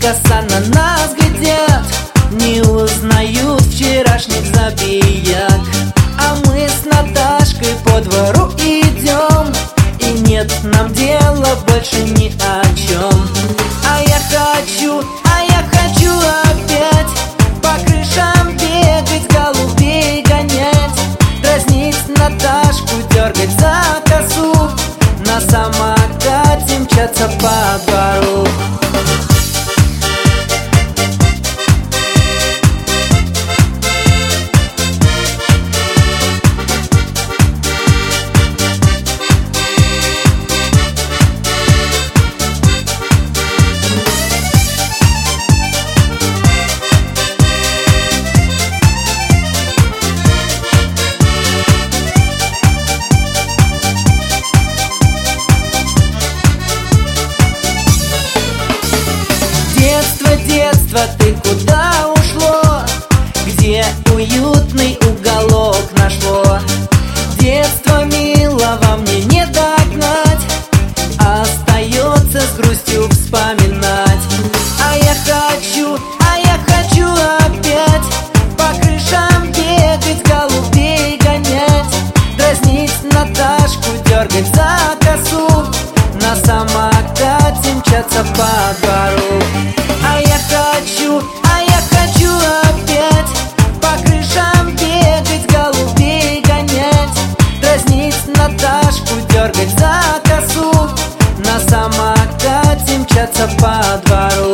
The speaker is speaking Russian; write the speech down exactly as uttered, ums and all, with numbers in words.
коса на нас глядят, не узнают вчерашних забияк. А мы с Наташкой по двору идем, и нет нам дела больше ни о чем. А я хочу, а я хочу опять по крышам бегать, голубей гонять, дразнить Наташку, дергать за косу, на самокате мчаться по двору. Детство, детство, ты куда ушло? Где уютный уголок нашло? Детство милого мне не догнать, остается с грустью вспоминать. А я хочу, а я хочу опять по крышам бегать, голубей гонять, дразнить Наташку, дергать за косу, на самокате мчаться по двору. А я хочу, а я хочу опять по крышам бегать, голубей гонять, дразнить Наташку, дергать за косу, на самокате мчаться по двору.